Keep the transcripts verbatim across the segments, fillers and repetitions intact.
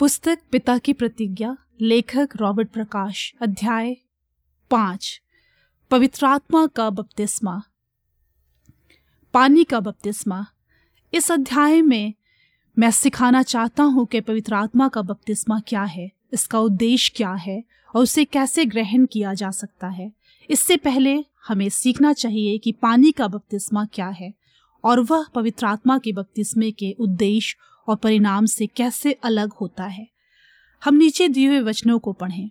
पुस्तक पिता की प्रतिज्ञा, लेखक रॉबर्ट प्रकाश। अध्याय पाँच। पवित्र आत्मा का बपतिस्मा। पानी का बपतिस्मा। इस अध्याय में मैं सिखाना चाहता हूँ कि पवित्र आत्मा का बपतिस्मा क्या है, इसका उद्देश्य क्या है और उसे कैसे ग्रहण किया जा सकता है। इससे पहले हमें सीखना चाहिए कि पानी का बपतिस्मा क्या है और वह पवित्र आत्मा के बपतिस्मे के उद्देश्य और परिणाम से कैसे अलग होता है। हम नीचे दिए हुए वचनों को पढ़ें।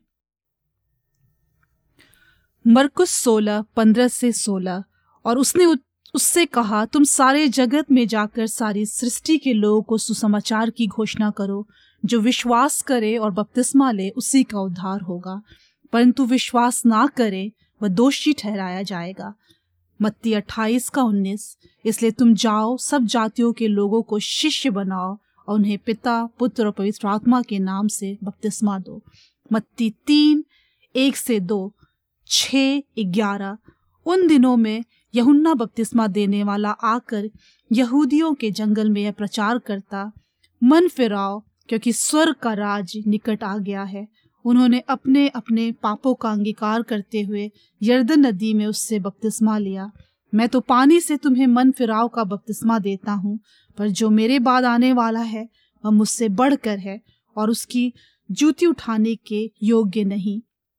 मरकुस सोलह पंद्रह से सोलह। और उसने उससे कहा, तुम सारे जगत में जाकर सारी सृष्टि के लोगों को सुसमाचार की घोषणा करो। जो विश्वास करे और बपतिस्मा ले उसी का उद्धार होगा, परंतु विश्वास ना करे वह दोषी ठहराया जाएगा। मत्ती अट्ठाईस का उन्नीस। इसलिए तुम जाओ, सब जातियों के लोगों को शिष्य बनाओ और उन्हें पिता, पुत्र और पवित्र आत्मा के नाम से बपतिस्मा दो। मत्ती तीन एक से दो, छः ग्यारह। उन दिनों में यूहन्ना बपतिस्मा देने वाला आकर यहूदियों के जंगल में यह प्रचार करता, मन फिराओ क्योंकि स्वर्ग का राज निकट आ गया है। उन्होंने अपने अपने पापों का अंगीकार करते हुए यरदन नदी में उससे बपतिस्मा लिया। मैं तो पानी से तुम्हें मन फिराव का बपतिस्मा देता हूँ, पर जो मेरे बाद आने वाला है वह मुझसे बढ़कर है और उसकी जूती उठाने के योग्य नहीं।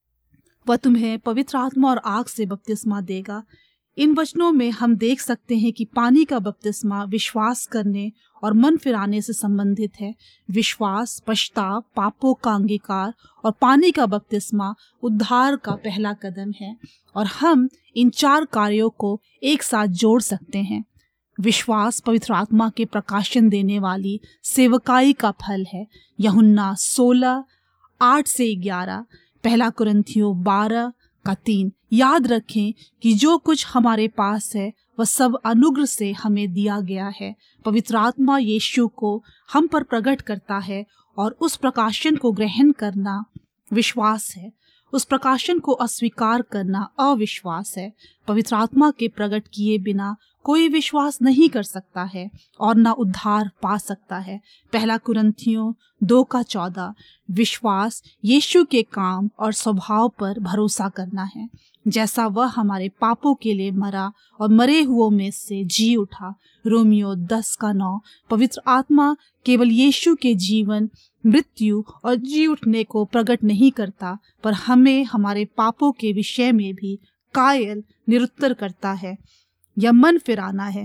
वह तुम्हें पवित्र आत्मा और आग से बपतिस्मा देगा। इन वचनों में हम देख सकते हैं कि पानी का बपतिस्मा विश्वास करने और मन फिराने से संबंधित है। विश्वास, पश्चाताप, पापों का अंगीकार और पानी का बपतिस्मा उद्धार का पहला कदम है और हम इन चार कार्यों को एक साथ जोड़ सकते हैं। विश्वास पवित्र आत्मा के प्रकाशन देने वाली सेवकाई का फल है। यूहन्ना सोलह आठ से ग्यारह, पहला कुरिन्थियों बारह का तीन। याद रखें कि जो कुछ हमारे पास है वह सब अनुग्रह से हमें दिया गया है। पवित्र आत्मा यीशु को हम पर प्रकट करता है और उस प्रकाशन को ग्रहण करना विश्वास है। उस प्रकाशन को अस्वीकार करना अविश्वास है। पवित्र आत्मा के प्रकट किए बिना कोई विश्वास नहीं कर सकता है और न उद्धार पा सकता है। पहला कुरिन्थियों दो का चौदह। विश्वास यीशु के काम और स्वभाव पर भरोसा करना है। जैसा वह हमारे पापों के लिए मरा और मरे हुओं में से जी उठा। रोमियो दस का नौ। पवित्र आत्मा केवल यीशु के जीवन, मृत्यु और जी उठने को प्रकट नहीं करता, पर हमें हमारे पापों के विषय में भी कायल निरुत्तर करता है। यह मन फिराना है।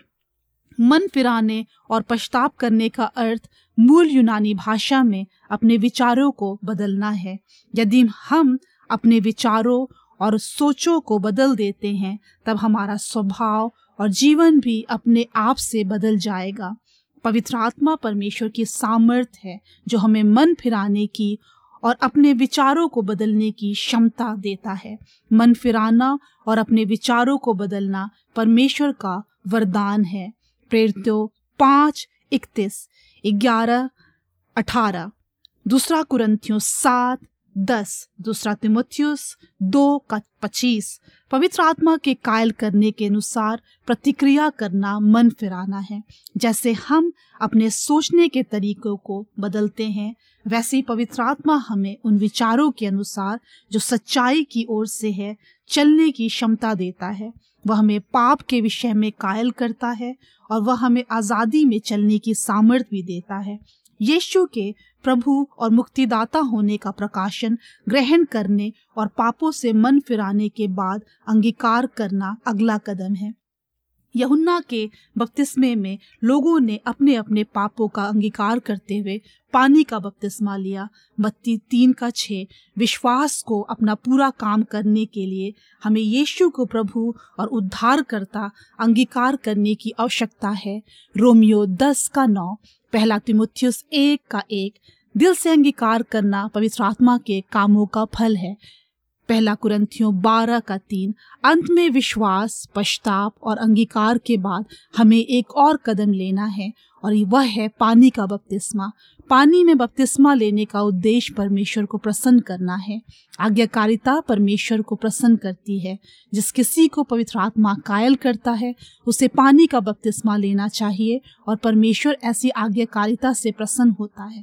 मन फिराने और पश्चाताप करने का अर्थ मूल यूनानी भाषा में अपने विचारों को बदलना है। यदि हम अपने विचारों और सोचों को बदल देते हैं तब हमारा स्वभाव और जीवन भी अपने आप से बदल जाएगा। पवित्र आत्मा परमेश्वर की सामर्थ्य है जो हमें मन फिराने की और अपने विचारों को बदलने की क्षमता देता है। मन फिराना और अपने विचारों को बदलना परमेश्वर का वरदान है। प्रेरितों पाँच इकतीस, ग्यारह अठारह, दूसरा कुरिन्थियों सात दस, दूसरा तीमुथियुस दो का पच्चीस। पवित्र आत्मा के कायल करने के अनुसार प्रतिक्रिया करना मन फिराना है। जैसे हम अपने सोचने के तरीकों को बदलते हैं, वैसे ही पवित्र आत्मा हमें उन विचारों के अनुसार जो सच्चाई की ओर से है चलने की क्षमता देता है। वह हमें पाप के विषय में कायल करता है और वह हमें आज़ादी में चलने की सामर्थ्य भी देता है। यीशु के प्रभु और मुक्तिदाता होने का प्रकाशन ग्रहण करने और पापों से मन फिराने के बाद अंगीकार करना अगला कदम है। यूहन्ना के बपतिस्मे में लोगों ने अपने अपने पापों का अंगीकार करते हुए पानी का बपतिस्मा लिया। मत्ती तीन का छः। विश्वास को अपना पूरा काम करने के लिए हमें यीशु को प्रभु और उद्धारकर्ता अंगीकार करने की आवश्यकता है। रोमियो दस का नौ। पहला तीमुथियुस एक का एक। दिल से अंगीकार करना पवित्र आत्मा के कामों का फल है। पहला कुरिन्थियों बारह का तीन। अंत में विश्वास, पश्चाताप और अंगीकार के बाद हमें एक और कदम लेना है और वह है पानी का बपतिस्मा। पानी में बपतिस्मा लेने का उद्देश्य परमेश्वर को प्रसन्न करना है। आज्ञाकारिता परमेश्वर को प्रसन्न करती है। जिस किसी को पवित्र आत्मा कायल करता है उसे पानी का बपतिस्मा लेना चाहिए और परमेश्वर ऐसी आज्ञाकारिता से प्रसन्न होता है।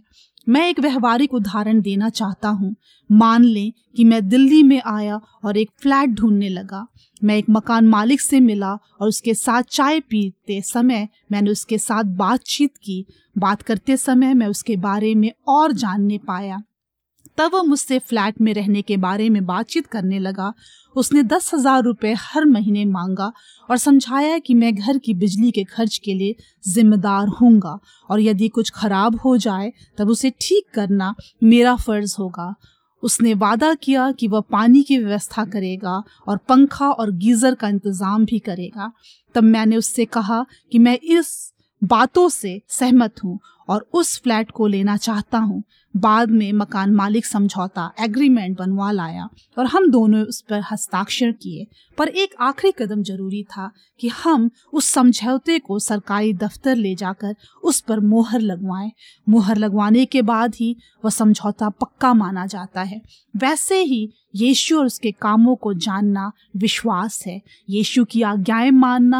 मैं एक व्यवहारिक उदाहरण देना चाहता हूँ। मान लें कि मैं दिल्ली में आया और एक फ्लैट ढूंढने लगा। मैं एक मकान मालिक से मिला और उसके साथ चाय पीते समय मैंने उसके साथ बातचीत की। बात करते समय मैं उसके बारे में और जानने पाया। तब वह मुझसे फ्लैट में रहने के बारे में बातचीत करने लगा। उसने दस हजार रुपये हर महीने मांगा और समझाया कि मैं घर की बिजली के खर्च के लिए जिम्मेदार हूँगा और यदि कुछ खराब हो जाए तब उसे ठीक करना मेरा फर्ज होगा। उसने वादा किया कि वह पानी की व्यवस्था करेगा और पंखा और गीजर का इंतजाम भी करेगा। तब मैंने उससे कहा कि मैं इस बातों से सहमत हूँ और उस फ्लैट को लेना चाहता हूँ। बाद में मकान मालिक समझौता एग्रीमेंट बनवा लाया और हम दोनों उस पर हस्ताक्षर किए। पर एक आखिरी कदम जरूरी था कि हम उस समझौते को सरकारी दफ्तर ले जाकर उस पर मोहर लगवाएं। मोहर लगवाने के बाद ही वह समझौता पक्का माना जाता है। वैसे ही यीशु और उसके कामों को जानना विश्वास है। यीशु की आज्ञाएं मानना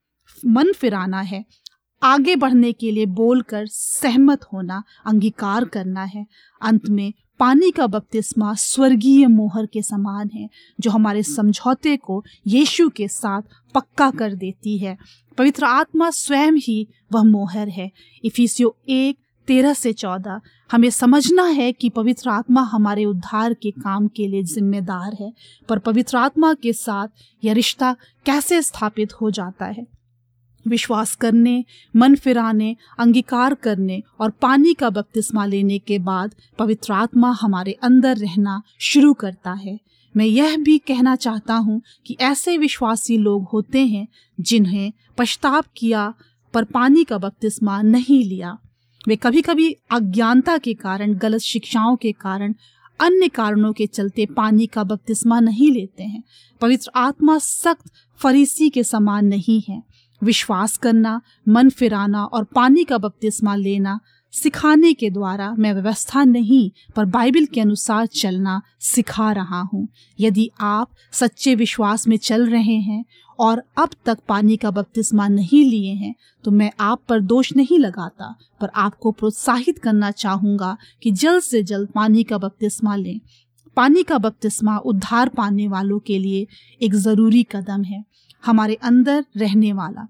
मन फिराना है। आगे बढ़ने के लिए बोलकर सहमत होना अंगीकार करना है। अंत में पानी का बपतिस्मा स्वर्गीय मोहर के समान है जो हमारे समझौते को यीशु के साथ पक्का कर देती है। पवित्र आत्मा स्वयं ही वह मोहर है। इफिसियों एक तेरह से चौदह। हमें समझना है कि पवित्र आत्मा हमारे उद्धार के काम के लिए जिम्मेदार है। पर पवित्र आत्मा के साथ यह रिश्ता कैसे स्थापित हो जाता है? विश्वास करने, मन फिराने, अंगीकार करने और पानी का बपतिस्मा लेने के बाद पवित्र आत्मा हमारे अंदर रहना शुरू करता है। मैं यह भी कहना चाहता हूँ कि ऐसे विश्वासी लोग होते हैं जिन्हें पश्चाताप किया पर पानी का बपतिस्मा नहीं लिया। वे कभी कभी अज्ञानता के कारण, गलत शिक्षाओं के कारण, अन्य कारणों के चलते पानी का बपतिस्मा नहीं लेते हैं। पवित्र आत्मा सख्त फरीसी के समान नहीं है। विश्वास करना, मन फिराना और पानी का बपतिस्मा लेना सिखाने के द्वारा मैं व्यवस्था नहीं पर बाइबल के अनुसार चलना सिखा रहा हूँ। यदि आप सच्चे विश्वास में चल रहे हैं और अब तक पानी का बपतिस्मा नहीं लिए हैं तो मैं आप पर दोष नहीं लगाता, पर आपको प्रोत्साहित करना चाहूँगा कि जल्द से जल्द पानी का बपतिस्मा लें। पानी का बपतिस्मा उद्धार पाने वालों के लिए एक ज़रूरी कदम है। हमारे अंदर रहने वाला।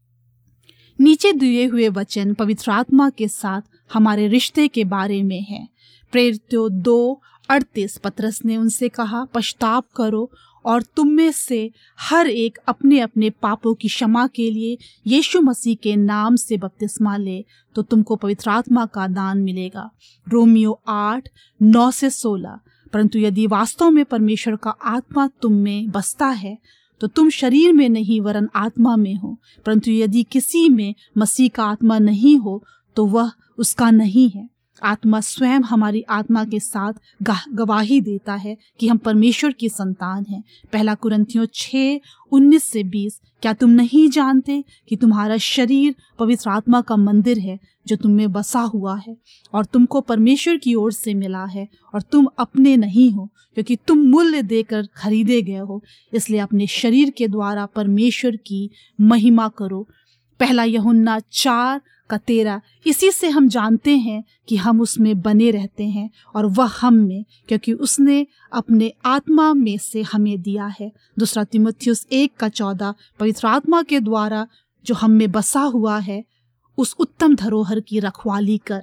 नीचे दिए हुए वचन पवित्र आत्मा के साथ हमारे रिश्ते के बारे में है। प्रेरितों दो अड़तीस। पतरस ने उनसे कहा, पश्चाताप करो और तुम में से हर एक अपने अपने पापों की क्षमा के लिए यीशु मसीह के नाम से बपतिस्मा ले तो तुमको पवित्र आत्मा का दान मिलेगा। रोमियो आठ नौ से सोलह। परंतु यदि वास्तव में परमेश्वर का आत्मा तुम में बसता है तो तुम शरीर में नहीं वरन आत्मा में हो। परंतु यदि किसी में मसीह का आत्मा नहीं हो तो वह उसका नहीं है। आत्मा स्वयं हमारी आत्मा के साथ गवाही देता है कि हम परमेश्वर की संतान हैं। पहला कुरिन्थियों छः उन्नीस से बीस। क्या तुम नहीं जानते कि तुम्हारा शरीर पवित्र आत्मा का मंदिर है जो तुम में बसा हुआ है और तुमको परमेश्वर की ओर से मिला है और तुम अपने नहीं हो क्योंकि तुम मूल्य देकर खरीदे गए हो। इसलिए अपने शरीर के द्वारा परमेश्वर की महिमा करो। पहला यूहन्ना चार का तेरह। इसी से हम जानते हैं कि हम उसमें बने रहते हैं और वह हम में, क्योंकि उसने अपने आत्मा में से हमें दिया है। दूसरा तीमुथियुस एक का चौदह। पवित्र आत्मा के द्वारा जो हम में बसा हुआ है उस उत्तम धरोहर की रखवाली कर।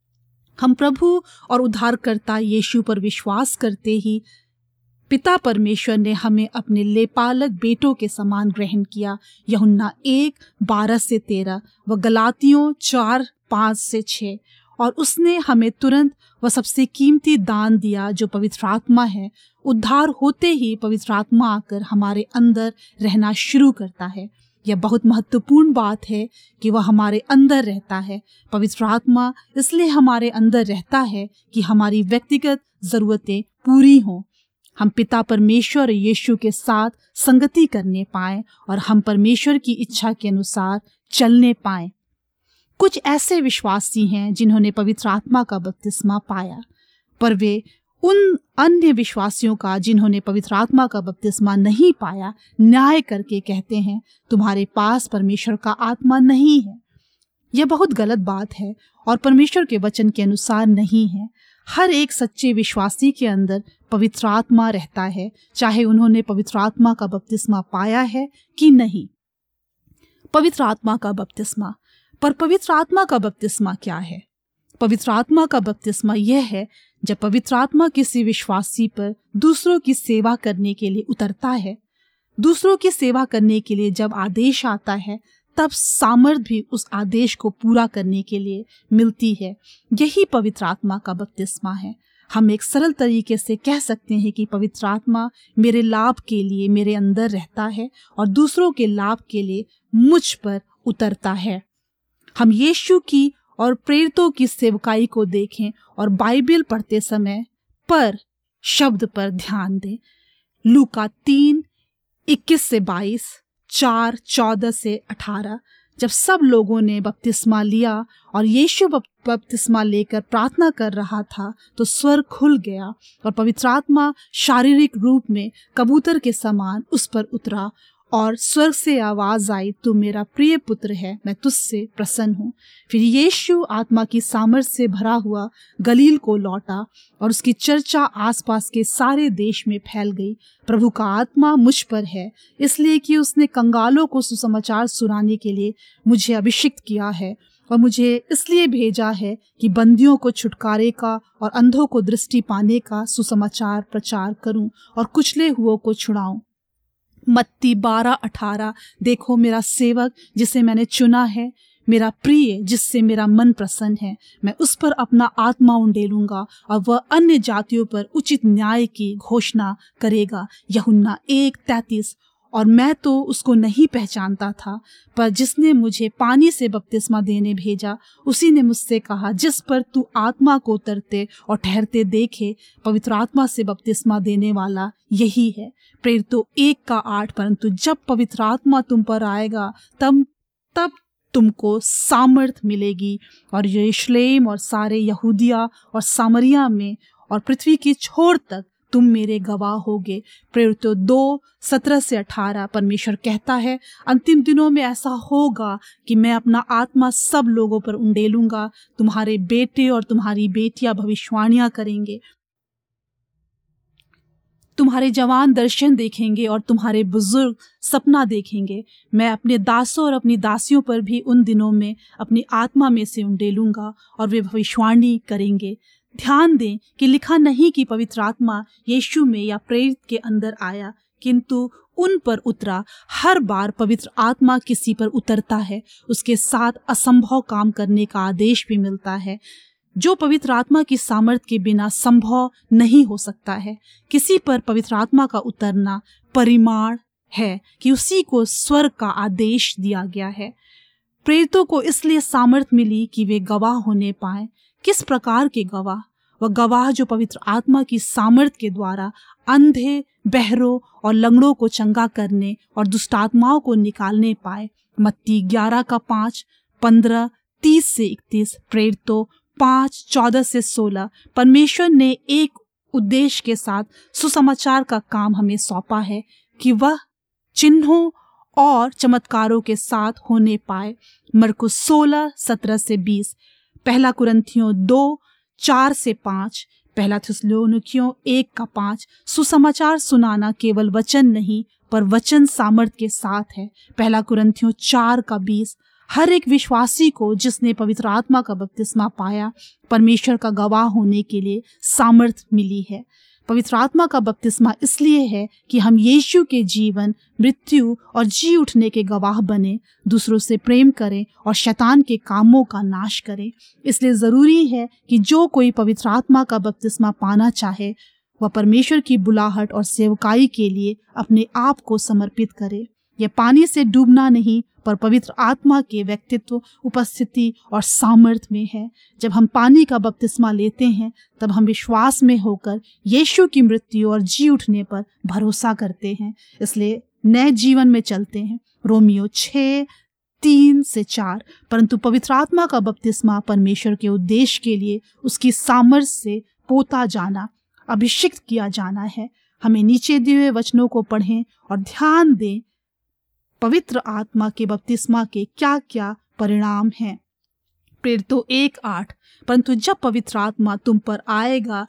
हम प्रभु और उद्धारकर्ता यीशु पर विश्वास करते ही पिता परमेश्वर ने हमें अपने लेपालक बेटों के समान ग्रहण किया। यूहन्ना एक बारह से तेरह व गलातियों चार पाँच से छः। और उसने हमें तुरंत वह सबसे कीमती दान दिया जो पवित्र आत्मा है। उद्धार होते ही पवित्र आत्मा आकर हमारे अंदर रहना शुरू करता है। यह बहुत महत्वपूर्ण बात है कि वह हमारे अंदर रहता है। पवित्र आत्मा इसलिए हमारे अंदर रहता है कि हमारी व्यक्तिगत ज़रूरतें पूरी हों, हम पिता परमेश्वर यीशु के साथ संगति करने पाएं और हम परमेश्वर की इच्छा के अनुसार चलने पाएं। कुछ ऐसे विश्वासी हैं जिन्होंने पवित्र आत्मा का बपतिस्मा पाया, पर वे उन अन्य विश्वासियों का जिन्होंने पवित्र आत्मा का बपतिस्मा नहीं पाया न्याय करके कहते हैं, तुम्हारे पास परमेश्वर का आत्मा नहीं है। यह बहुत गलत बात है और परमेश्वर के वचन के अनुसार नहीं है। हर एक सच्चे विश्वासी के अंदर पवित्र आत्मा रहता है, चाहे उन्होंने पवित्र आत्मा का बपतिस्मा पाया है कि नहीं। पवित्र आत्मा का बपतिस्मा, पर पवित्र आत्मा का बपतिस्मा क्या है? पवित्र आत्मा का बपतिस्मा यह है जब पवित्र आत्मा किसी विश्वासी पर दूसरों की सेवा करने के लिए उतरता है। दूसरों की सेवा करने के लिए जब आदेश आता है, तब सामर्थ भी उस आदेश को पूरा करने के लिए मिलती है। यही पवित्र आत्मा का बपतिस्मा है। हम एक सरल तरीके से कह सकते हैं कि पवित्र आत्मा मेरे लाभ के लिए मेरे अंदर रहता है और दूसरों के लाभ के लिए मुझ पर उतरता है। हम यीशु की और प्रेरितों की सेवकाई को देखें और बाइबल पढ़ते समय पर शब्द पर ध्यान दें। लूका तीन इक्कीस से बाईस, चार चौदह से अठारह। जब सब लोगों ने बपतिस्मा लिया और यीशु बपतिस्मा लेकर प्रार्थना कर रहा था, तो स्वर्ग खुल गया और पवित्र आत्मा शारीरिक रूप में कबूतर के समान उस पर उतरा और स्वर्ग से आवाज आई, तू मेरा प्रिय पुत्र है, मैं तुझसे प्रसन्न हूँ। फिर यीशु आत्मा की सामर्थ से भरा हुआ गलील को लौटा और उसकी चर्चा आसपास के सारे देश में फैल गई। प्रभु का आत्मा मुझ पर है, इसलिए कि उसने कंगालों को सुसमाचार सुनाने के लिए मुझे अभिषिक्त किया है और मुझे इसलिए भेजा है कि बंदियों को छुटकारे का और अंधों को दृष्टि पाने का सुसमाचार प्रचार करूं और कुचले हुओं को छुड़ाऊं। मत्ती बारह अठारह। देखो मेरा सेवक जिसे मैंने चुना है, मेरा प्रिय जिससे मेरा मन प्रसन्न है, मैं उस पर अपना आत्मा उंडेलूंगा और वह अन्य जातियों पर उचित न्याय की घोषणा करेगा। यूहन्ना एक तैंतीस। और मैं तो उसको नहीं पहचानता था, पर जिसने मुझे पानी से बपतिस्मा देने भेजा उसी ने मुझसे कहा, जिस पर तू आत्मा को उतरते और ठहरते देखे, पवित्र आत्मा से बपतिस्मा देने वाला यही है। प्रेरितों एक का आठ। परंतु जब पवित्र आत्मा तुम पर आएगा, तब तब तुमको सामर्थ मिलेगी और यरूशलेम और सारे यहूदिया और सामरिया में और पृथ्वी की छोर तक तुम मेरे गवाह होगे। प्रेरितों दो सत्रह से अठारह। परमेश्वर कहता है, अंतिम दिनों में ऐसा होगा कि मैं अपना आत्मा सब लोगों पर उंडेलूंगा। तुम्हारे बेटे और तुम्हारी बेटियां भविष्यवाणियां करेंगे, तुम्हारे जवान दर्शन देखेंगे और तुम्हारे बुजुर्ग सपना देखेंगे। मैं अपने दासों और अपनी दासियों पर भी उन दिनों में अपनी आत्मा में से उंडेलूंगा और वे भविष्यवाणी करेंगे। ध्यान दें कि लिखा नहीं कि पवित्र आत्मा यीशु में या प्रेरित के अंदर आया, किंतु उन पर उतरा। हर बार पवित्र आत्मा किसी पर उतरता है, उसके साथ असंभव काम करने का आदेश भी मिलता है, जो पवित्र आत्मा की सामर्थ के बिना संभव नहीं हो सकता है। किसी पर पवित्र आत्मा का उतरना परिमाण है कि उसी को स्वर्ग का आदेश दिया गया है। प्रेरितों को इसलिए सामर्थ मिली कि वे गवाह होने पाए। किस प्रकार के गवाह? वह गवाह जो पवित्र आत्मा की सामर्थ के द्वारा अंधे, बहरों और लंगड़ों को चंगा करने और दुष्टात्माओं को निकालने पाए। मत्ती ग्यारह का पाँच, पंद्रह, तीस से इकतीस। प्रेरितों पाँच चौदह से सोलह। परमेश्वर ने एक उद्देश्य के साथ सुसमाचार का काम हमें सौंपा है कि वह चिन्हों और चमत्कारों के साथ होने पाए। मरकुस सोलह सत्रह से बीस। पहला कुरिन्थियों दो चार से पाँच। पहला थिस्सलुनीकियों एक का पाँच। सुसमाचार सुनाना केवल वचन नहीं, पर वचन सामर्थ के साथ है। पहला कुरिन्थियों चार का बीस। हर एक विश्वासी को जिसने पवित्र आत्मा का बपतिस्मा पाया, परमेश्वर का गवाह होने के लिए सामर्थ मिली है। पवित्र आत्मा का बपतिस्मा इसलिए है कि हम यीशु के जीवन, मृत्यु और जी उठने के गवाह बने, दूसरों से प्रेम करें और शैतान के कामों का नाश करें। इसलिए जरूरी है कि जो कोई पवित्र आत्मा का बपतिस्मा पाना चाहे, वह परमेश्वर की बुलाहट और सेवकाई के लिए अपने आप को समर्पित करे। यह पानी से डूबना नहीं, पर पवित्र आत्मा के व्यक्तित्व, उपस्थिति और सामर्थ में है। जब हम पानी का बपतिस्मा लेते हैं, तब हम विश्वास में होकर यीशु की मृत्यु और जी उठने पर भरोसा करते हैं, इसलिए नए जीवन में चलते हैं। रोमियो छः तीन से चार। परंतु पवित्र आत्मा का बपतिस्मा परमेश्वर के उद्देश्य के लिए उसकी सामर्थ से पोता जाना, अभिषिक्त किया जाना है। हमें नीचे दिए हुए वचनों को पढ़ें और ध्यान दें पवित्र आत्मा के बपतिस्मा के क्या क्या परिणाम हैं। प्रेरितों एक आठ, परंतु जब पवित्र आत्मा तुम पर आएगा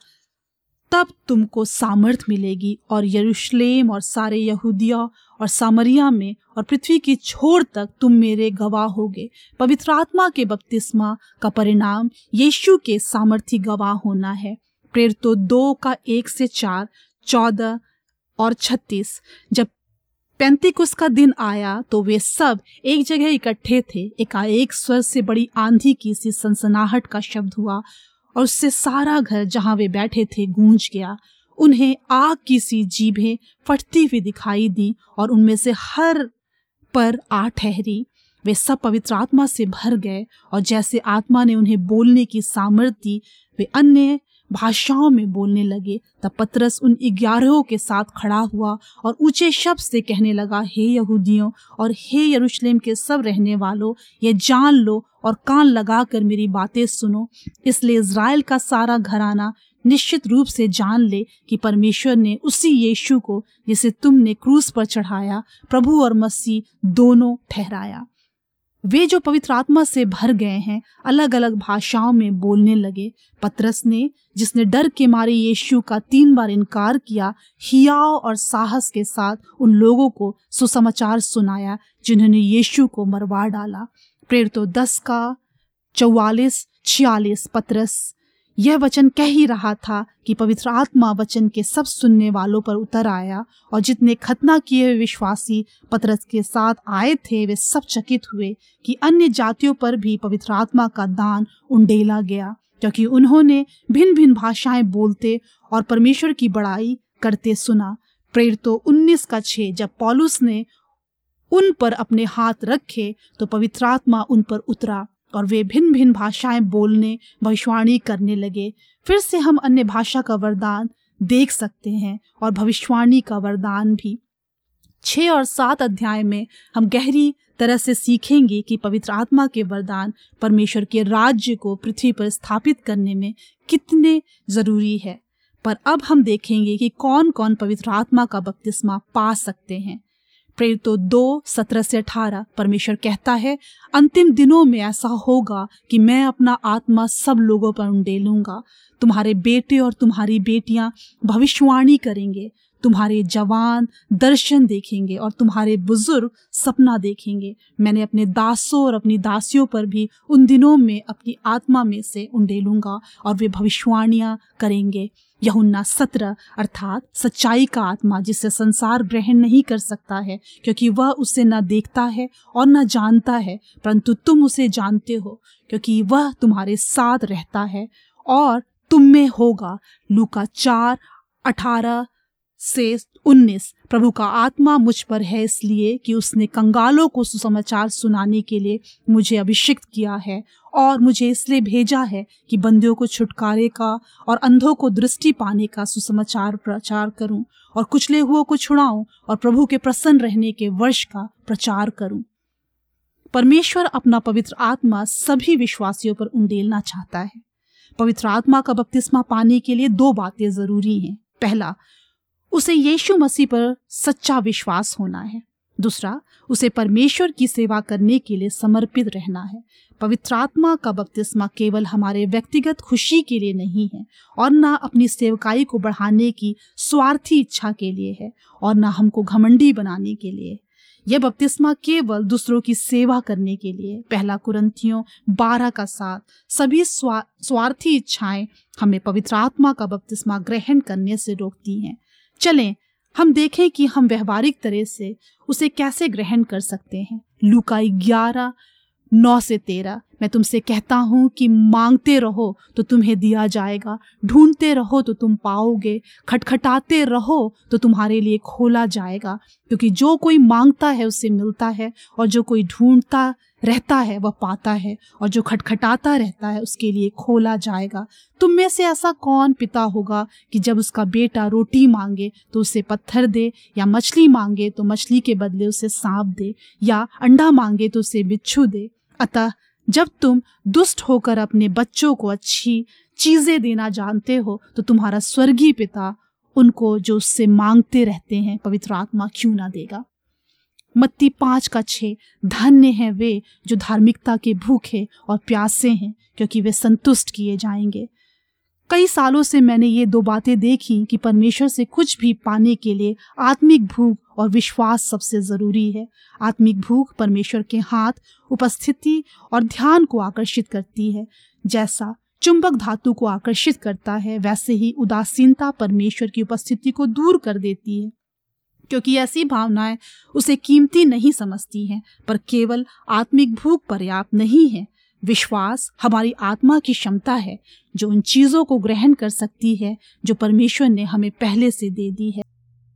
तब तुमको सामर्थ मिलेगी और यरूशलेम और सारे यहूदिया और सामरिया में और पृथ्वी की छोर तक तुम मेरे गवाह होगे। पवित्र आत्मा के बपतिस्मा का परिणाम यीशु के सामर्थी गवाह होना है। प्रेरितों दो का एक से चार, चौदह और छत्तीस। जब पेंतिकुस्त का दिन आया तो वे सब एक जगह इकट्ठे थे। एकाएक स्वर से बड़ी आंधी की सी सनसनाहट का शब्द हुआ और उससे सारा घर जहां वे बैठे थे गूंज गया। उन्हें आग की सी जीभें फटती हुई दिखाई दी और उनमें से हर पर आ ठहरी। वे सब पवित्र आत्मा से भर गए और जैसे आत्मा ने उन्हें बोलने की सामर्थ दी वे अन्य भाषाओं में बोलने लगे। तब पतरस उन ग्यारहों के साथ खड़ा हुआ और ऊंचे शब्द से कहने लगा, हे यहूदियों और हे यरूशलेम के सब रहने वालों, ये जान लो और कान लगाकर मेरी बातें सुनो। इसलिए इज़राइल का सारा घराना निश्चित रूप से जान ले कि परमेश्वर ने उसी यीशु को जिसे तुमने क्रूस पर चढ़ाया प्रभु और मसीह दोनों ठहराया। वे जो पवित्र आत्मा से भर गए हैं अलग अलग भाषाओं में बोलने लगे। पतरस ने, जिसने डर के मारे यीशु का तीन बार इनकार किया, हियाव और साहस के साथ उन लोगों को सुसमाचार सुनाया जिन्होंने यीशु को मरवा डाला। प्रेरितों दस का चौवालीस छियालीस। पतरस यह वचन कह ही रहा था कि पवित्र आत्मा वचन के सब सुनने वालों पर उतर आया और जितने खतना किए हुए विश्वासी पतरस के साथ आए थे वे सब चकित हुए कि अन्य जातियों पर भी पवित्र आत्मा का दान उंडेला गया, क्योंकि उन्होंने भिन्न भिन्न भाषाएं बोलते और परमेश्वर की बड़ाई करते सुना। प्रेरितों उन्नीस का छः। जब पौलुस ने उन पर अपने हाथ रखे तो पवित्र आत्मा उन पर उतरा और वे भिन्न भिन्न भाषाएं बोलने भविष्यवाणी करने लगे। फिर से हम अन्य भाषा का वरदान देख सकते हैं और भविष्यवाणी का वरदान भी। छः और सात अध्याय में हम गहरी तरह से सीखेंगे कि पवित्र आत्मा के वरदान परमेश्वर के राज्य को पृथ्वी पर स्थापित करने में कितने जरूरी है। पर अब हम देखेंगे कि कौन कौन पवित्र आत्मा का बपतिस्मा पा सकते हैं। प्रेरितों दो सत्रह से अठारह। परमेश्वर कहता है, अंतिम दिनों में ऐसा होगा कि मैं अपना आत्मा सब लोगों पर उंडेलूंगा। तुम्हारे बेटे और तुम्हारी बेटियां भविष्यवाणी करेंगे, तुम्हारे जवान दर्शन देखेंगे और तुम्हारे बुजुर्ग सपना देखेंगे। मैंने अपने दासों और अपनी दासियों पर भी उन दिनों में अपनी आत्मा में से उंडेलूंगा और वे भविष्यवाणियां करेंगे। यूहन्ना सत्रह। अर्थात सच्चाई का आत्मा जिसे संसार ग्रहण नहीं कर सकता है, क्योंकि वह उसे न देखता है और न जानता है, परंतु तुम उसे जानते हो क्योंकि वह तुम्हारे साथ रहता है और तुम में होगा। लूका चार अठारह से उन्नीस। प्रभु का आत्मा मुझ पर है इसलिए कि उसने कंगालों को सुसमाचार सुनाने के लिए मुझे अभिषिक्त किया है और मुझे इसलिए भेजा है कि बंदियों को छुटकारे का और अंधों को दृष्टि पाने का सुसमाचार प्रचार करूं और कुचले हुओं को छुड़ाऊं और प्रभु के प्रसन्न रहने के वर्ष का प्रचार करूं। परमेश्वर अपना पवित्र आत्मा सभी विश्वासियों पर उंडेलना चाहता है। पवित्र आत्मा का बपतिस्मा पाने के लिए दो बातें जरूरी हैं। पहला, उसे यीशु मसीह पर सच्चा विश्वास होना है। दूसरा, उसे परमेश्वर की सेवा करने के लिए समर्पित रहना है। पवित्र आत्मा का बपतिस्मा केवल हमारे व्यक्तिगत खुशी के लिए नहीं है और न अपनी सेवकाई को बढ़ाने की स्वार्थी इच्छा के लिए है और न हमको घमंडी बनाने के लिए। यह बपतिस्मा केवल दूसरों की सेवा करने के लिए। पहला कुरिन्थियों बारह का सात। सभी स्वा, स्वार्थी इच्छाएं हमें पवित्र आत्मा का बपतिस्मा ग्रहण करने से रोकती हैं। चलें हम देखें कि हम व्यवहारिक तरह से उसे कैसे ग्रहण कर सकते हैं। लूका ग्यारह नौ से तेरह। मैं तुमसे कहता हूँ कि मांगते रहो तो तुम्हें दिया जाएगा, ढूंढते रहो तो तुम पाओगे, खटखटाते रहो तो तुम्हारे लिए खोला जाएगा। क्योंकि जो कोई मांगता है उसे मिलता है और जो कोई ढूंढता रहता है वह पाता है और जो खटखटाता रहता है उसके लिए खोला जाएगा। तुम में से ऐसा कौन पिता होगा कि जब उसका बेटा रोटी मांगे तो उसे पत्थर दे, या मछली मांगे तो मछली के बदले उसे सांप दे, या अंडा मांगे तो उसे बिच्छू दे? अतः जब तुम दुष्ट होकर अपने बच्चों को अच्छी चीजें देना जानते हो तो तुम्हारा स्वर्गीय पिता उनको जो उससे मांगते रहते हैं पवित्र आत्मा क्यों ना देगा। मत्ती पाँच का छः, धन्य हैं वे जो धार्मिकता के भूखे और प्यासे हैं, क्योंकि वे संतुष्ट किए जाएंगे। कई सालों से मैंने ये दो बातें देखी कि परमेश्वर से कुछ भी पाने के लिए आत्मिक भूख और विश्वास सबसे ज़रूरी है। आत्मिक भूख परमेश्वर के हाथ, उपस्थिति और ध्यान को आकर्षित करती है। जैसा चुंबक धातु को आकर्षित करता है, वैसे ही उदासीनता परमेश्वर की उपस्थिति को दूर कर देती है, क्योंकि ऐसी भावनाएं उसे कीमती नहीं समझती हैं। पर केवल आत्मिक भूख पर्याप्त नहीं है। विश्वास हमारी आत्मा की क्षमता है जो उन चीज़ों को ग्रहण कर सकती है जो परमेश्वर ने हमें पहले से दे दी है।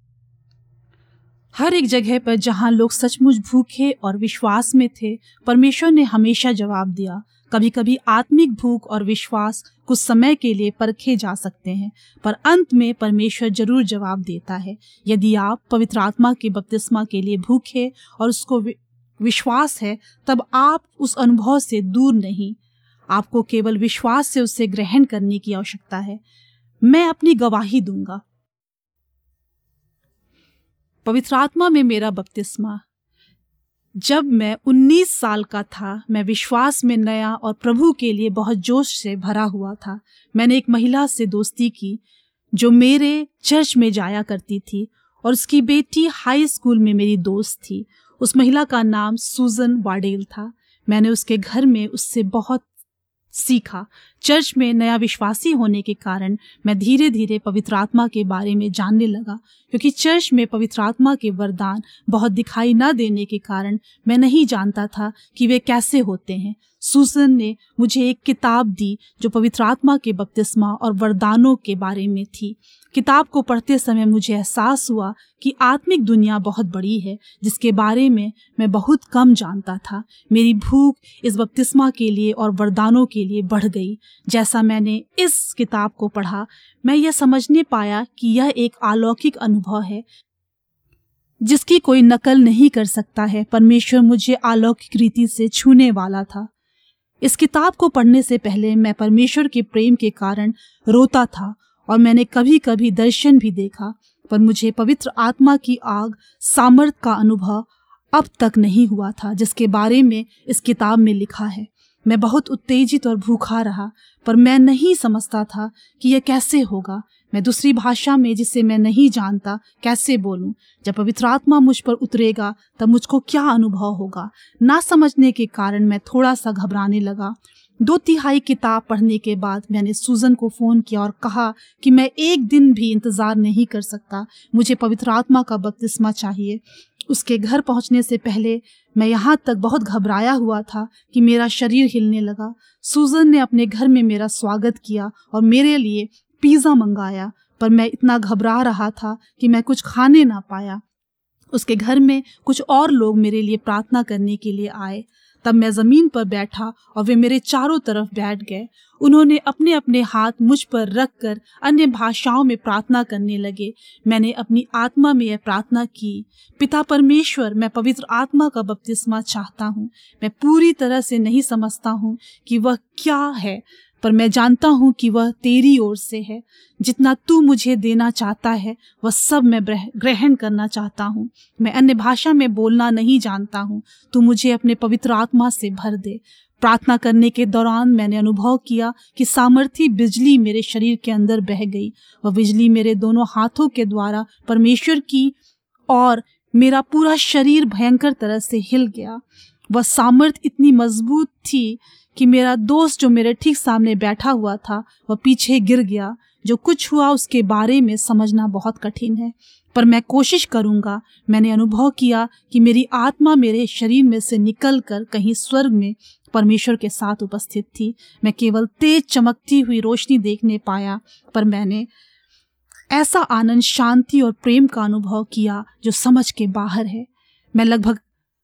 हर एक जगह पर जहां लोग सचमुच भूखे और विश्वास में थे, परमेश्वर ने हमेशा जवाब दिया। कभी कभी आत्मिक भूख और विश्वास कुछ समय के लिए परखे जा सकते हैं, पर अंत में परमेश्वर जरूर जवाब देता है। यदि आप पवित्र आत्मा के बपतिस्मा के लिए भूखे और उसको विश्वास है, तब आप उस अनुभव से दूर नहीं। आपको केवल विश्वास से उसे ग्रहण करने की आवश्यकता है। मैं अपनी गवाही दूंगा। पवित्र आत्मा में मेरा बपतिस्मा। जब मैं उन्नीस साल का था, मैं विश्वास में नया और प्रभु के लिए बहुत जोश से भरा हुआ था। मैंने एक महिला से दोस्ती की जो मेरे चर्च में जाया करती थी और उसकी बेटी हाई स्कूल में मेरी दोस्त थी। उस महिला का नाम सूजन वाडेल था। मैंने उसके घर में उससे बहुत सीखा। चर्च में नया विश्वासी होने के कारण मैं धीरे धीरे पवित्र आत्मा के बारे में जानने लगा, क्योंकि चर्च में पवित्र आत्मा के वरदान बहुत दिखाई न देने के कारण मैं नहीं जानता था कि वे कैसे होते हैं। सूजन ने मुझे एक किताब दी जो पवित्र आत्मा के बपतिस्मा और वरदानों के बारे में थी। किताब को पढ़ते समय मुझे एहसास हुआ कि आत्मिक दुनिया बहुत बड़ी है, जिसके बारे में मैं बहुत कम जानता था। मेरी भूख इस बपतिस्मा के लिए और वरदानों के लिए बढ़ गई। जैसा मैंने इस किताब को पढ़ा, मैं यह समझने पाया कि यह एक अलौकिक अनुभव है जिसकी कोई नकल नहीं कर सकता है। परमेश्वर मुझे अलौकिक रीति से छूने वाला था। इस किताब को पढ़ने से पहले मैं परमेश्वर के प्रेम के कारण रोता था और मैंने कभी कभी दर्शन भी देखा, पर मुझे पवित्र आत्मा की आग सामर्थ का अनुभव अब तक नहीं हुआ था जिसके बारे में इस किताब में लिखा है। मैं बहुत उत्तेजित और भूखा रहा, पर मैं नहीं समझता था कि यह कैसे होगा। मैं दूसरी भाषा में जिसे मैं नहीं जानता कैसे बोलूं। जब पवित्र आत्मा मुझ पर उतरेगा तब मुझको क्या अनुभव होगा। ना समझने के कारण मैं थोड़ा सा घबराने लगा। दो तिहाई किताब पढ़ने के बाद मैंने सूजन को फ़ोन किया और कहा कि मैं एक दिन भी इंतज़ार नहीं कर सकता, मुझे पवित्र आत्मा का बपतिस्मा चाहिए। उसके घर पहुंचने से पहले मैं यहाँ तक बहुत घबराया हुआ था कि मेरा शरीर हिलने लगा। सूजन ने अपने घर में मेरा स्वागत किया और मेरे लिए पिज़्ज़ा मंगाया, पर मैं इतना घबरा रहा था कि मैं कुछ खाने ना पाया। उसके घर में कुछ और लोग मेरे लिए प्रार्थना करने के लिए आए। तब मैं ज़मीन पर बैठा और वे मेरे चारों तरफ बैठ गए। उन्होंने अपने अपने हाथ मुझ पर रख कर अन्य भाषाओं में प्रार्थना करने लगे। मैंने अपनी आत्मा में यह प्रार्थना की, पिता परमेश्वर, मैं पवित्र आत्मा का बपतिस्मा चाहता हूँ। मैं पूरी तरह से नहीं समझता हूँ कि वह क्या है, पर मैं जानता हूँ कि वह तेरी ओर से है। जितना तू मुझे देना चाहता है वह सब मैं ग्रहण करना चाहता हूँ। मैं अन्य भाषा में बोलना नहीं जानता हूँ। तू मुझे अपने पवित्र आत्मा से भर दे। प्रार्थना करने के दौरान मैंने अनुभव किया कि सामर्थी बिजली मेरे शरीर के अंदर बह गई। वह बिजली मेरे दोनों हाथों के द्वारा परमेश्वर की और मेरा पूरा शरीर भयंकर तरह से हिल गया। वह सामर्थ इतनी मजबूत थी कि मेरा दोस्त जो मेरे ठीक सामने बैठा हुआ था वह पीछे गिर गया। जो कुछ हुआ उसके बारे में समझना बहुत कठिन है, पर मैं कोशिश करूंगा। मैंने अनुभव किया कि मेरी आत्मा मेरे शरीर में से निकलकर कहीं स्वर्ग में परमेश्वर के साथ उपस्थित थी। मैं केवल तेज चमकती हुई रोशनी देखने पाया, पर मैंने ऐसा आनंद, शांति और प्रेम का अनुभव किया जो समझ के बाहर है। मैं लगभग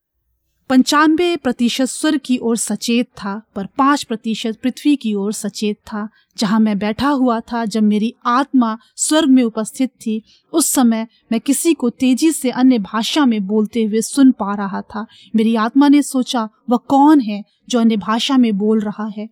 पंचानवे प्रतिशत स्वर्ग की ओर सचेत था, पर पाँच प्रतिशत पृथ्वी की ओर सचेत था। जहाँ मैं बैठा हुआ था, जब मेरी आत्मा स्वर्ग में उपस्थित थी, उस समय मैं किसी को तेजी से अन्य भाषा में बोलते हुए सुन पा रहा था। मेरी आत्मा ने सोचा, वह कौन है जो अन्य भाषा में बोल रहा है।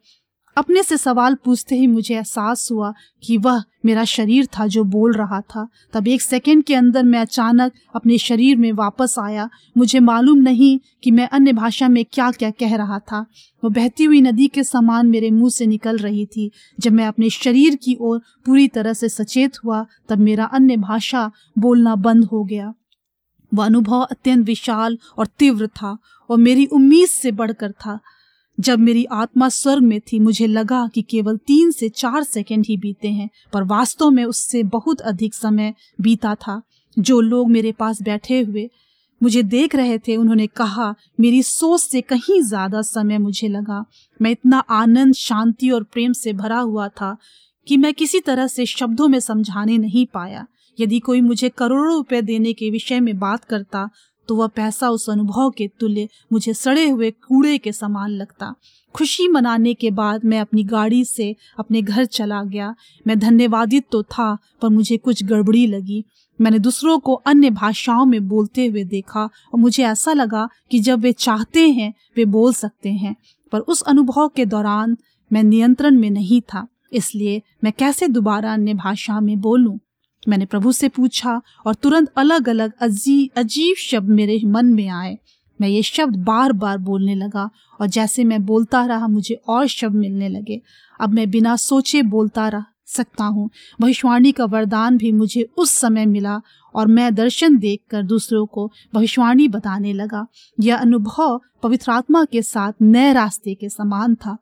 अपने से सवाल पूछते ही मुझे एहसास हुआ कि वह मेरा शरीर था जो बोल रहा था। तब एक सेकंड के अंदर मैं अचानक अपने शरीर में वापस आया। मुझे मालूम नहीं कि मैं अन्य भाषा में क्या क्या कह रहा था। वो बहती हुई नदी के समान मेरे मुंह से निकल रही थी। जब मैं अपने शरीर की ओर पूरी तरह से सचेत हुआ तब मेरा अन्य भाषा बोलना बंद हो गया। वह अनुभव अत्यंत विशाल और तीव्र था और मेरी उम्मीद से बढ़कर था। जब मेरी आत्मा स्वर्ग में थी मुझे लगा कि केवल तीन से चार सेकंड ही बीते हैं, पर वास्तव में उससे बहुत अधिक समय बीता था। जो लोग मेरे पास बैठे हुए मुझे देख रहे थे उन्होंने कहा मेरी सोच से कहीं ज्यादा समय मुझे लगा। मैं इतना आनंद, शांति और प्रेम से भरा हुआ था कि मैं किसी तरह से शब्दों में समझाने नहीं पाया। यदि कोई मुझे करोड़ों रुपए देने के विषय में बात करता तो वह पैसा उस अनुभव के तुल्य मुझे सड़े हुए कूड़े के समान लगता। खुशी मनाने के बाद मैं अपनी गाड़ी से अपने घर चला गया। मैं धन्यवादित तो था पर मुझे कुछ गड़बड़ी लगी। मैंने दूसरों को अन्य भाषाओं में बोलते हुए देखा और मुझे ऐसा लगा कि जब वे चाहते हैं वे बोल सकते हैं, पर उस अनुभव के दौरान मैं नियंत्रण में नहीं था। इसलिए मैं कैसे दोबारा अन्य भाषा में बोलूं? मैंने प्रभु से पूछा और तुरंत अलग अलग अजीब अजीब शब्द मेरे मन में आए। मैं ये शब्द बार बार बोलने लगा और जैसे मैं बोलता रहा मुझे और शब्द मिलने लगे। अब मैं बिना सोचे बोलता रह सकता हूँ। भविष्यवाणी का वरदान भी मुझे उस समय मिला और मैं दर्शन देखकर दूसरों को भविष्यवाणी बताने लगा। यह अनुभव पवित्र आत्मा के साथ नए रास्ते के समान था।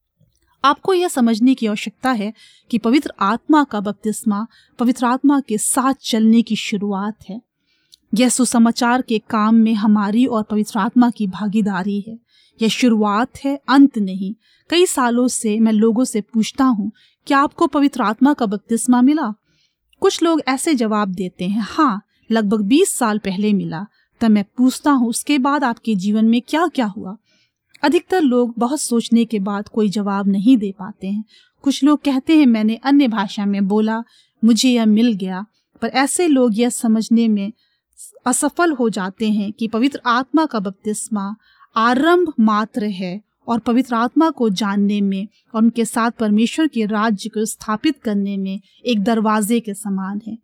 आपको यह समझने की आवश्यकता है कि पवित्र आत्मा का बपतिस्मा पवित्र आत्मा के साथ चलने की शुरुआत है। यह सुसमाचार के काम में हमारी और पवित्र आत्मा की भागीदारी है। यह शुरुआत है, अंत नहीं। कई सालों से मैं लोगों से पूछता हूँ, क्या आपको पवित्र आत्मा का बपतिस्मा मिला? कुछ लोग ऐसे जवाब देते हैं, हाँ, लगभग बीस साल पहले मिला। तब मैं पूछता हूँ, उसके बाद आपके जीवन में क्या क्या हुआ? अधिकतर लोग बहुत सोचने के बाद कोई जवाब नहीं दे पाते हैं। कुछ लोग कहते हैं, मैंने अन्य भाषा में बोला, मुझे यह मिल गया। पर ऐसे लोग यह समझने में असफल हो जाते हैं कि पवित्र आत्मा का बपतिस्मा आरंभ मात्र है और पवित्र आत्मा को जानने में और उनके साथ परमेश्वर के राज्य को स्थापित करने में एक दरवाजे के समान है।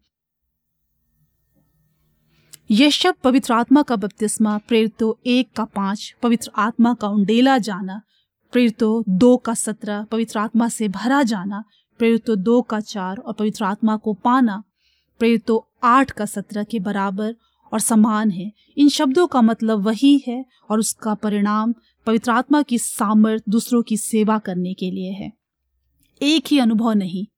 यह शब्द पवित्र आत्मा का बपतिस्मा प्रेरितों एक का पांच, पवित्र आत्मा का उंडेला जाना, प्रेरितों दो का सत्रह, पवित्र आत्मा से भरा जाना, प्रेरितों दो का चार और पवित्र आत्मा को पाना, प्रेरितों आठ का सत्रह के बराबर और समान है। इन शब्दों का मतलब वही है और उसका परिणाम पवित्र आत्मा की सामर्थ्य दूसरों की सेवा करने के लिए है। एक ही अनुभव नहीं।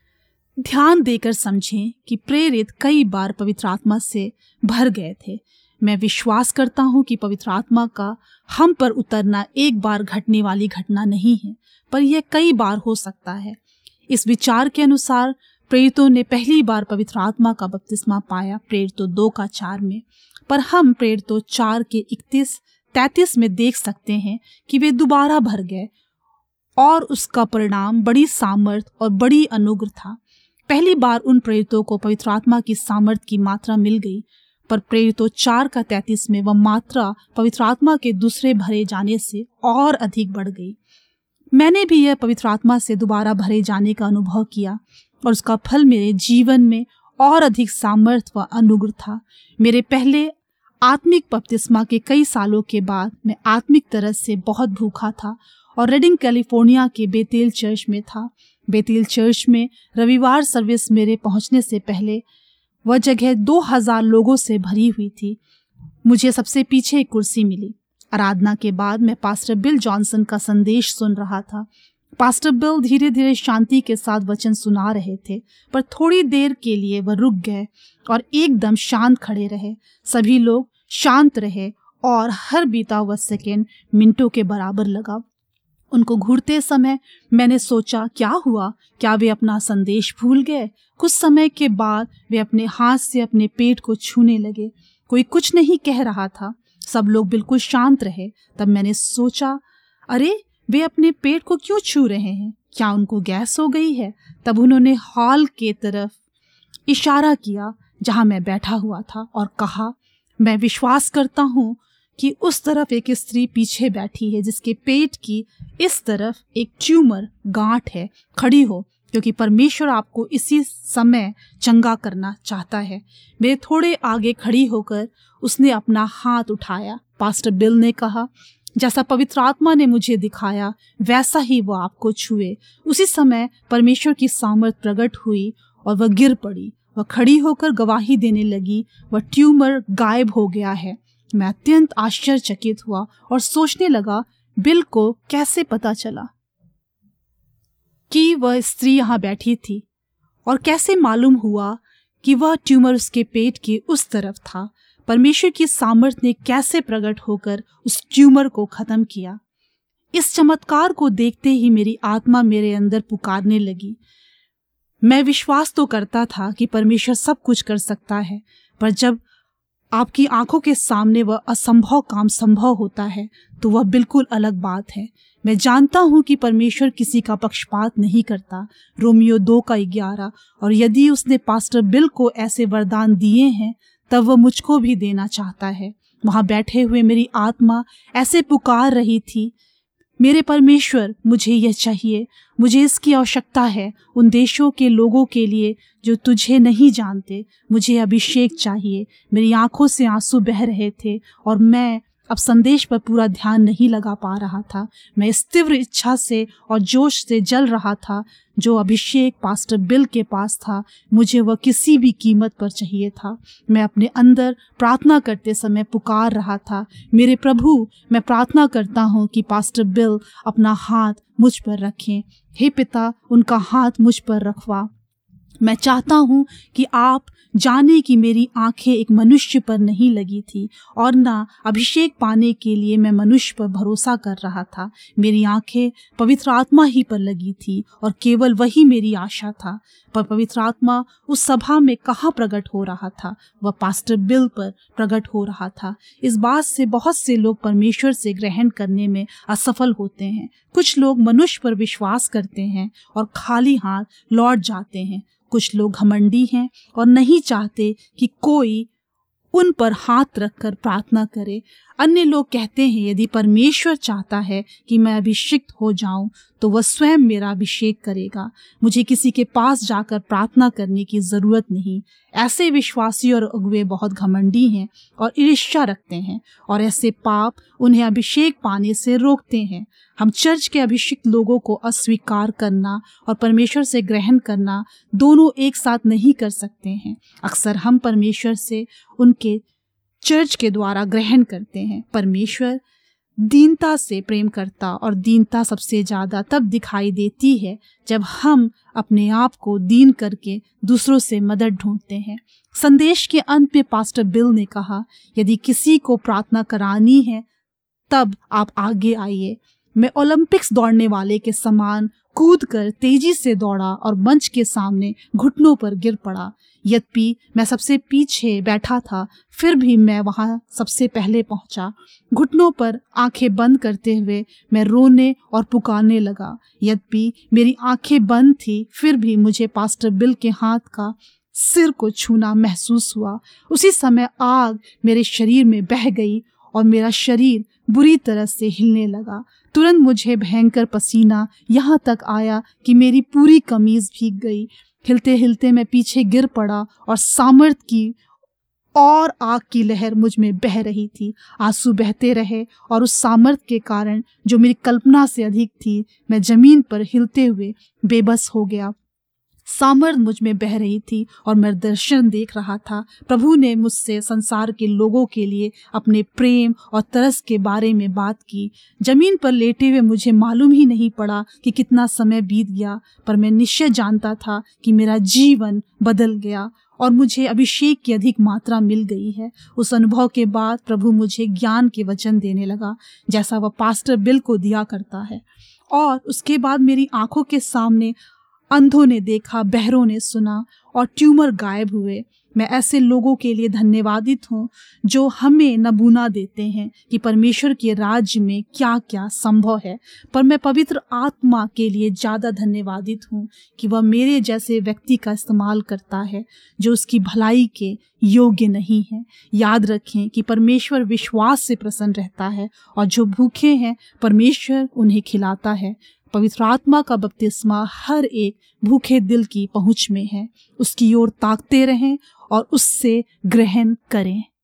ध्यान देकर समझें कि प्रेरित कई बार पवित्र आत्मा से भर गए थे। मैं विश्वास करता हूं कि पवित्र आत्मा का हम पर उतरना एक बार घटने वाली घटना नहीं है, पर यह कई बार हो सकता है। इस विचार के अनुसार प्रेरितों ने पहली बार पवित्र आत्मा का बपतिस्मा पाया प्रेरितों दो का चार में, पर हम प्रेरितों चार के इकतीस तैतीस में देख सकते हैं कि वे दोबारा भर गए और उसका परिणाम बड़ी सामर्थ और बड़ी अनुग्रह था। पहली बार उन प्रेरितों को पवित्र आत्मा की सामर्थ की मात्रा मिल गई, पर प्रेरितों चार का तैतीस में वह मात्रा पवित्र आत्मा के दूसरे भरे जाने से और अधिक बढ़ गई। मैंने भी यह पवित्र आत्मा से दोबारा भरे जाने का अनुभव किया और उसका फल मेरे जीवन में और अधिक सामर्थ व अनुग्रह था। मेरे पहले आत्मिक बपतिस्मा के कई सालों के बाद मैं आत्मिक तरह से बहुत भूखा था और रेडिंग कैलिफोर्निया के बेतेल चर्च में था। बेतेल चर्च में रविवार सर्विस मेरे पहुंचने से पहले वह जगह दो हजार लोगों से भरी हुई थी। मुझे सबसे पीछे एक कुर्सी मिली। आराधना के बाद मैं पास्टर बिल जॉनसन का संदेश सुन रहा था। पास्टर बिल धीरे धीरे शांति के साथ वचन सुना रहे थे, पर थोड़ी देर के लिए वह रुक गए और एकदम शांत खड़े रहे। सभी लोग शांत रहे और हर बीता हुआ सेकेंड मिनटों के बराबर लगा। उनको घूरते समय मैंने सोचा, क्या हुआ? क्या वे अपना संदेश भूल गए? कुछ समय के बाद वे अपने हाथ से अपने पेट को छूने लगे। कोई कुछ नहीं कह रहा था। सब लोग बिल्कुल शांत रहे। तब मैंने सोचा, अरे वे अपने पेट को क्यों छू रहे हैं? क्या उनको गैस हो गई है? तब उन्होंने हॉल के तरफ इशारा किया जहां मैं बैठा हुआ था और कहा, मैं विश्वास करता हूं कि उस तरफ एक स्त्री पीछे बैठी है जिसके पेट की इस तरफ एक ट्यूमर गांठ है, खड़ी हो, क्योंकि परमेश्वर आपको इसी समय चंगा करना चाहता है। मेरे थोड़े आगे खड़ी होकर उसने अपना हाथ उठाया। पास्टर बिल ने कहा, जैसा पवित्र आत्मा ने मुझे दिखाया वैसा ही वो आपको छुए। उसी समय परमेश्वर की सामर्थ प्रकट हुई और वह गिर पड़ी। वह खड़ी होकर गवाही देने लगी। वह ट्यूमर गायब हो गया है। मैं अत्यंत आश्चर्यचकित हुआ और सोचने लगा, बिल को कैसे पता चला कि वह स्त्री यहाँ बैठी थी, और कैसे मालूम हुआ कि वह ट्यूमर उसके पेट के उस तरफ था। परमेश्वर की सामर्थ ने कैसे प्रकट होकर उस ट्यूमर को खत्म किया। इस चमत्कार को देखते ही मेरी आत्मा मेरे अंदर पुकारने लगी। मैं विश्वास तो करता था कि परमेश्वर सब कुछ कर सकता है, पर जब आपकी आंखों के सामने वह असंभव काम संभव होता है तो वह बिल्कुल अलग बात है। मैं जानता हूं कि परमेश्वर किसी का पक्षपात नहीं करता, रोमियो दो का ग्यारह। और यदि उसने पास्टर बिल को ऐसे वरदान दिए हैं तब वह मुझको भी देना चाहता है। वहां बैठे हुए मेरी आत्मा ऐसे पुकार रही थी, मेरे परमेश्वर, मुझे यह चाहिए, मुझे इसकी आवश्यकता है उन देशों के लोगों के लिए जो तुझे नहीं जानते। मुझे अभिषेक चाहिए। मेरी आंखों से आंसू बह रहे थे और मैं अब संदेश पर पूरा ध्यान नहीं लगा पा रहा था। मैं इस तीव्र इच्छा से और जोश से जल रहा था जो अभिषेक पास्टर बिल के पास था। मुझे वह किसी भी कीमत पर चाहिए था। मैं अपने अंदर प्रार्थना करते समय पुकार रहा था, मेरे प्रभु, मैं प्रार्थना करता हूँ कि पास्टर बिल अपना हाथ मुझ पर रखें। हे पिता, उनका हाथ मुझ पर रखवा। मैं चाहता हूँ कि आप जाने कि मेरी आंखें एक मनुष्य पर नहीं लगी थी और ना अभिषेक पाने के लिए मैं मनुष्य पर भरोसा कर रहा था। मेरी आंखें पवित्र आत्मा ही पर लगी थी और केवल वही मेरी आशा था। पर पवित्र आत्मा उस सभा में कहाँ प्रकट हो रहा था? वह पास्टर बिल पर प्रकट हो रहा था। इस बात से बहुत से लोग परमेश्वर से ग्रहण करने में असफल होते हैं। कुछ लोग मनुष्य पर विश्वास करते हैं और खाली हाथ लौट जाते हैं। कुछ लोग घमंडी हैं और नहीं चाहते कि कोई उन पर हाथ रखकर प्रार्थना करे। अन्य लोग कहते हैं, यदि परमेश्वर चाहता है कि मैं अभिषिक्त हो जाऊं तो वह स्वयं मेरा अभिषेक करेगा। मुझे किसी के पास जाकर प्रार्थना करने की जरूरत नहीं। ऐसे विश्वासी और अगुवे बहुत घमंडी हैं और ईर्ष्या रखते हैं और ऐसे पाप उन्हें अभिषेक पाने से रोकते हैं। हम चर्च के अभिषिक्त लोगों को अस्वीकार करना और परमेश्वर से ग्रहण करना दोनों एक साथ नहीं कर सकते हैं। अक्सर हम परमेश्वर से उनके चर्च के द्वारा ग्रहण करते हैं। परमेश्वर दीनता से प्रेम करता और दीनता सबसे ज्यादा तब दिखाई देती है जब हम अपने आप को दीन करके दूसरों से मदद ढूंढते हैं। संदेश के अंत में पास्टर बिल ने कहा, यदि किसी को प्रार्थना करानी है तब आप आगे आइए। मैं ओलंपिक्स दौड़ने वाले के समान कूदकर तेजी से दौड़ा और मंच के सामने घुटनों पर गिर पड़ा। यद्यपि मैं सबसे पीछे बैठा था, फिर भी मैं वहां सबसे पहले पहुंचा। घुटनों पर आंखें बंद करते हुए मैं रोने और पुकारने लगा। यद्यपि मेरी आंखें बंद थी, फिर भी मुझे पास्टर बिल के हाथ का सिर को छूना महसूस हुआ। उसी समय आग मेरे शरीर में बह गई और मेरा शरीर बुरी तरह से हिलने लगा। तुरंत मुझे भयंकर पसीना यहाँ तक आया कि मेरी पूरी कमीज भीग गई। हिलते हिलते मैं पीछे गिर पड़ा और सामर्थ की और आग की लहर मुझ में बह रही थी। आंसू बहते रहे और उस सामर्थ के कारण जो मेरी कल्पना से अधिक थी, मैं जमीन पर हिलते हुए बेबस हो गया। सामर्थ मुझ में बह रही थी और मैं दर्शन देख रहा था। प्रभु ने मुझसे संसार के लोगों के लिए अपने प्रेम और तरस के बारे में बात की। जमीन पर लेटे हुए मुझे मालूम ही नहीं पड़ा कि कितना समय बीत गया, पर मैं निश्चय जानता था कि मेरा जीवन बदल गया और मुझे अभिषेक की अधिक मात्रा मिल गई है। उस अनुभव के बाद प्रभु मुझे ज्ञान के वचन देने लगा, जैसा वह पास्टर बिल को दिया करता है। और उसके बाद मेरी आंखों के सामने अंधों ने देखा, बहरों ने सुना और ट्यूमर गायब हुए। मैं ऐसे लोगों के लिए धन्यवादित हूँ जो हमें नमूना देते हैं कि परमेश्वर के राज्य में क्या क्या संभव है। पर मैं पवित्र आत्मा के लिए ज़्यादा धन्यवादित हूँ कि वह मेरे जैसे व्यक्ति का इस्तेमाल करता है जो उसकी भलाई के योग्य नहीं है। याद रखें कि परमेश्वर विश्वास से प्रसन्न रहता है और जो भूखे हैं परमेश्वर उन्हें खिलाता है। पवित्र आत्मा का बपतिस्मा हर एक भूखे दिल की पहुंच में है। उसकी ओर ताकते रहें और उससे ग्रहण करें।